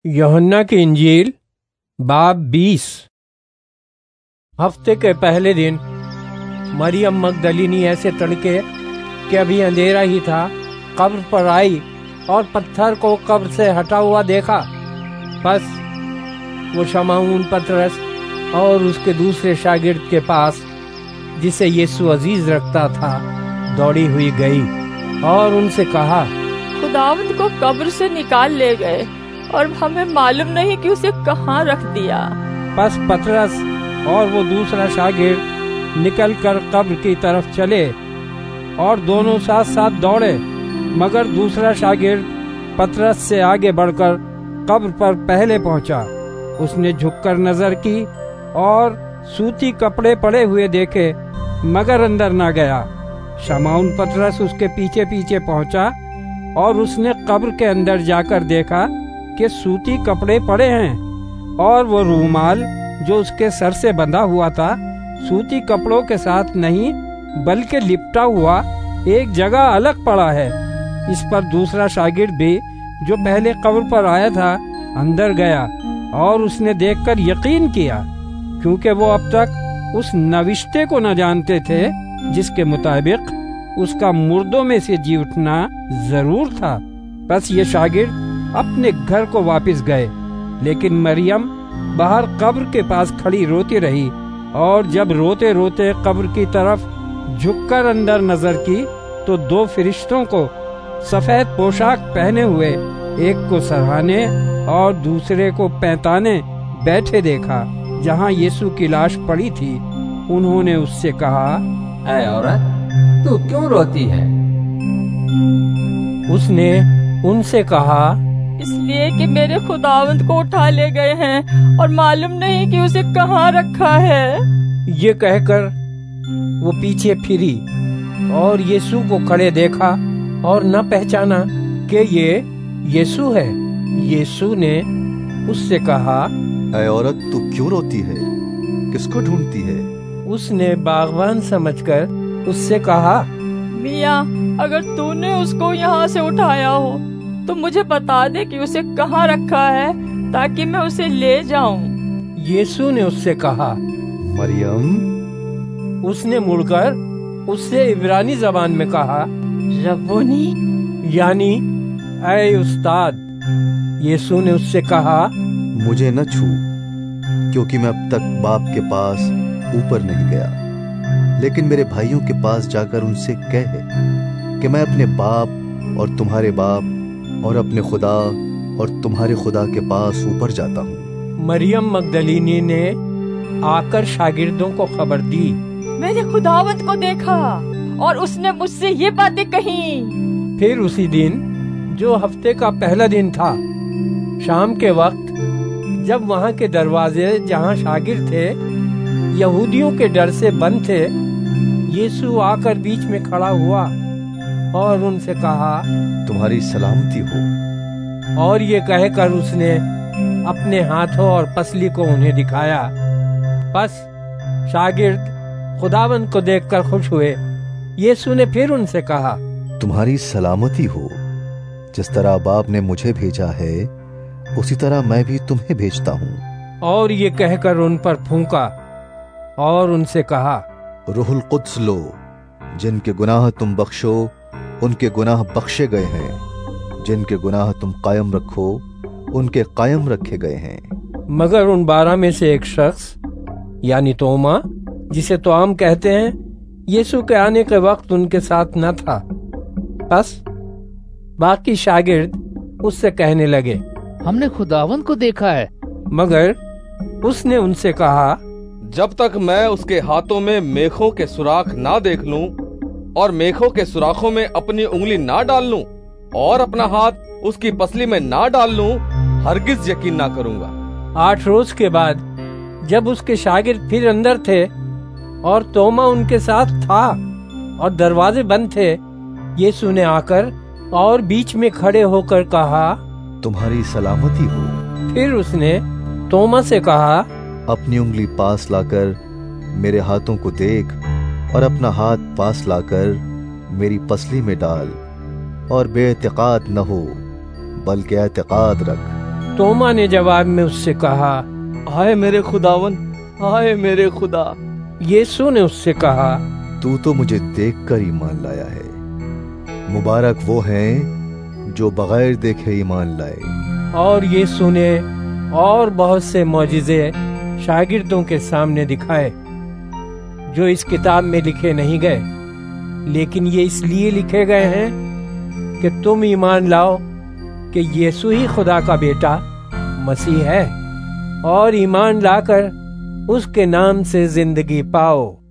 यूहन्ना की इंजील बाब 20। हफ्ते के पहले दिन मरियम मगदलीनी ऐसे तड़के कि अभी अंधेरा ही था कब्र पर आई और पत्थर को कब्र से हटा हुआ देखा। बस वो शमौन पतरस और उसके दूसरे शागिर्द के पास, जिसे यीशु अजीज रखता था, दौड़ी हुई गई और उनसे कहा, खुदावंद को कब्र से निकाल ले गए और हमें मालूम नहीं कि उसे कहाँ रख दिया। बस पतरस और वो दूसरा शागिर्द निकलकर कब्र की तरफ चले और दोनों साथ साथ दौड़े, मगर दूसरा शागिर्द पतरस से आगे बढ़कर कब्र पर पहले पहुंचा। उसने झुककर नजर की और सूती कपड़े पड़े हुए देखे, मगर अंदर न गया। शमौन पतरस उसके पीछे पीछे पहुंचा और उसने कब्र के अंदर जाकर देखा कि सूती कपड़े पड़े हैं और वो रूमाल जो उसके सर से बंधा हुआ था सूती कपड़ों के साथ नहीं बल्कि लिपटा हुआ एक जगह अलग पड़ा है। इस पर दूसरा शागिर्द भी, जो पहले कब्र पर आया था, अंदर गया और उसने देखकर यकीन किया, क्योंकि वो अब तक उस नविश्ते को न जानते थे जिसके मुताबिक उसका मुर्दों में से जी उठना जरूर था। बस ये शागिर्द अपने घर को वापस गए, लेकिन मरियम बाहर कब्र के पास खड़ी रोती रही। और जब रोते रोते कब्र की तरफ झुककर अंदर नजर की तो दो फरिश्तों को सफेद पोशाक पहने हुए, एक को सरहाने और दूसरे को पैंताने बैठे देखा जहाँ यीशु की लाश पड़ी थी। उन्होंने उससे कहा, ऐ औरत, तू क्यों रोती है? उसने उनसे कहा, इसलिए कि मेरे खुदावंद को उठा ले गए हैं और मालूम नहीं कि उसे कहाँ रखा है। ये कहकर वो पीछे फिरी और यीशु को खड़े देखा और न पहचाना कि ये यीशु है। यीशु ने उससे कहा, ऐ औरत, तू क्यों रोती है? किसको ढूंढती है? उसने बागवान समझकर उससे कहा, मियाँ, अगर तूने उसको यहाँ से उठाया हो तो मुझे बता दे कि उसे कहाँ रखा है, ताकि मैं उसे ले जाऊं। यीशु ने उससे कहा, मरियम। उसने मुड़कर उससे इब्रानी जबान में कहा, रब्बोनी, यानी ऐ उस्ताद। यीशु ने उससे कहा, मुझे न छू, क्योंकि मैं अब तक बाप के पास ऊपर नहीं गया। लेकिन मेरे भाइयों के पास जाकर उनसे कह कि मैं अपने बाप और तुम्हारे बाप और अपने खुदा और तुम्हारे खुदा के पास ऊपर जाता हूँ। मरियम मगदलीनी ने आकर शागिर्दों को खबर दी, मैंने खुदावंद को देखा और उसने मुझसे ये बातें कही। फिर उसी दिन, जो हफ्ते का पहला दिन था, शाम के वक्त, जब वहाँ के दरवाजे जहाँ शागिर्द थे यहूदियों के डर से बंद थे, यीशु आकर बीच में खड़ा हुआ और उनसे कहा, तुम्हारी सलामती हो। और ये कहकर उसने अपने हाथों और पसली को उन्हें दिखाया। बस शागिर्द खुदावंद को देखकर खुश हुए। यीशु ने फिर उनसे कहा, तुम्हारी सलामती हो। जिस तरह बाप ने मुझे भेजा है, उसी तरह मैं भी तुम्हें भेजता हूँ। और ये कहकर उन पर फूंका और उनसे कहा, रूहुल कुद्स लो। जिनके गुनाह तुम बख्शो उनके गुनाह बख्शे गए हैं, जिनके गुनाह तुम कायम रखो उनके कायम रखे गए हैं। मगर उन 12 में से एक शख्स, यानी तोमा, जिसे तोआम कहते हैं, यीशु के आने के वक्त उनके साथ न था। बस बाकी शागिर्द उससे कहने लगे, हमने खुदावंद को देखा है। मगर उसने उनसे कहा, जब तक मैं उसके हाथों में मेखों के सुराख ना देख लूं और मेखों के सुराखों में अपनी उंगली ना डाल लूं और अपना हाथ उसकी पसली में ना डाल लूं, हरगिज यकीन ना करूंगा। 8 रोज के बाद, जब उसके शागिर्द फिर अंदर थे और तोमा उनके साथ था और दरवाजे बंद थे, यीशु ने आकर और बीच में खड़े होकर कहा, तुम्हारी सलामती हो। फिर उसने तोमा से कहा, अपनी उंगली पास लाकर मेरे हाथों को देख और अपना हाथ पास लाकर मेरी पसली में डाल और बेइतिकाद न हो बल्कि एतिकाद रख। तोमा ने जवाब में उससे कहा, हाय मेरे खुदावन, हाय मेरे खुदा। यीशु ने उससे कहा, तू तो मुझे देखकर ईमान लाया है। मुबारक वो हैं जो बगैर देखे ईमान लाए। और यीशु ने और बहुत से मौजिज़े शागिर्दों के सामने दिखाए जो इस किताब में लिखे नहीं गए, लेकिन ये इसलिए लिखे गए हैं कि तुम ईमान लाओ कि यीशु ही खुदा का बेटा मसीह है, और ईमान लाकर उसके नाम से जिंदगी पाओ।